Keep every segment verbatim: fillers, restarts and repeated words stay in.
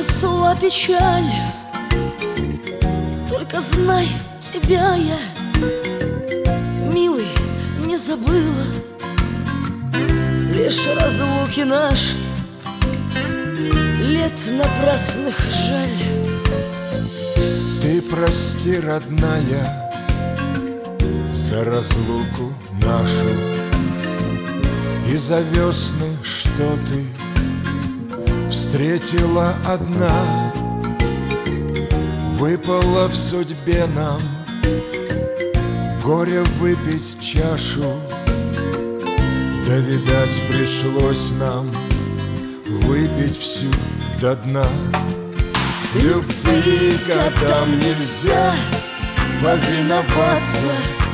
принесла печаль. Только знай, тебя я, милый, не забыла. Лишь разлуки наши, лет напрасных жаль. Ты прости, родная, за разлуку нашу и за весны, что ты встретила одна. Выпало в судьбе нам горе выпить чашу, да, видать, пришлось нам выпить всю до дна. Любви годам нельзя повиноваться.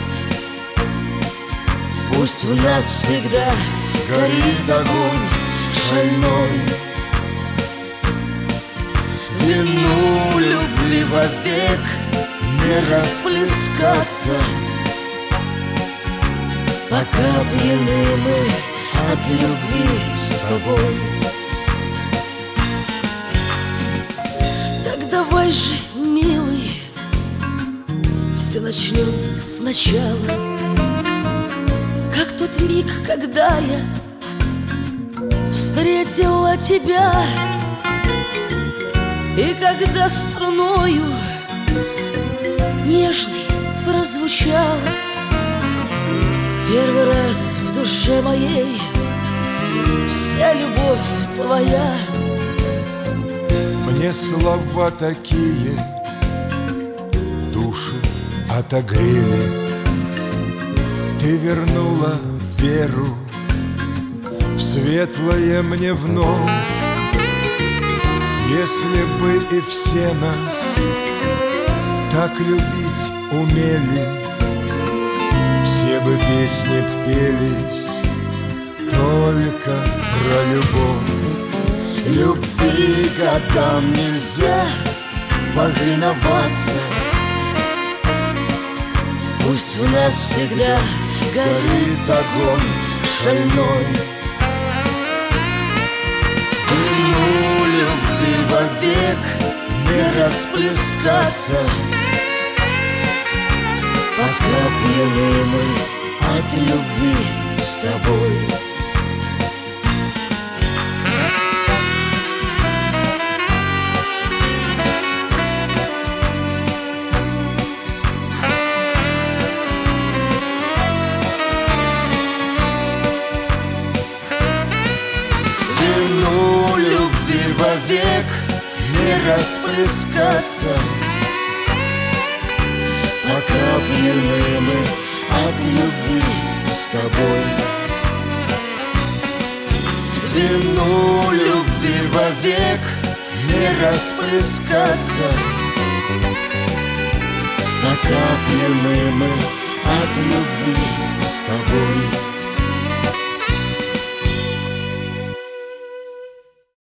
Пусть в нас всегда горит огонь шальной. Вину любви вовек не расплескаться, пока пьяны мы от любви с тобой. Так давай же, милый, все начнем сначала, как тот миг, когда я встретила тебя. И когда струною нежной прозвучала первый раз в душе моей вся любовь твоя. Мне слова такие душу отогрели. Ты вернула веру в светлое мне вновь. Если бы и все нас так любить умели, все бы песни б пелись только про любовь. Любви годам нельзя повиноваться. Пусть в нас всегда горит огонь шальной. Вину любви вовек не расплескаться, пока пьяны мы от любви с тобой. Вину любви вовек не расплескаться, пока пьяны мы от любви с тобой. Вину любви вовек не расплескаться, пока пьяны мы от любви с тобой.